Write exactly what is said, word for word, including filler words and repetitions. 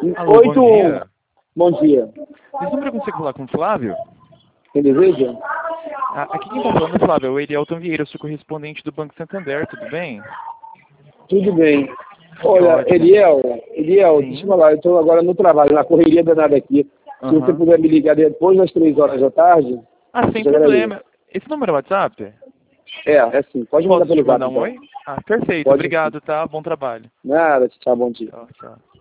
Alô, oito bom um. dia. Bom dia. Esse número eu consigo falar com o Flávio? Quem deseja? Ah, aqui quem está falando, Flávio, é o Elielton Vieira, eu sou correspondente do Banco Santander, tudo bem? Tudo bem. Que Olha, ótimo. Eliel, Eliel, Sim. deixa eu falar, eu estou agora no trabalho, na correria danada aqui. Se você Aham. puder me ligar depois das três horas da tarde, Ah, sem eu problema. agradeço. Esse número é WhatsApp? É, é assim, pode mandar Posso te pelo mandar zap, um então. oi? Ah, perfeito. Pode sim. Obrigado, tá? Bom trabalho. Nada, tchau, bom dia. Tchau, tchau.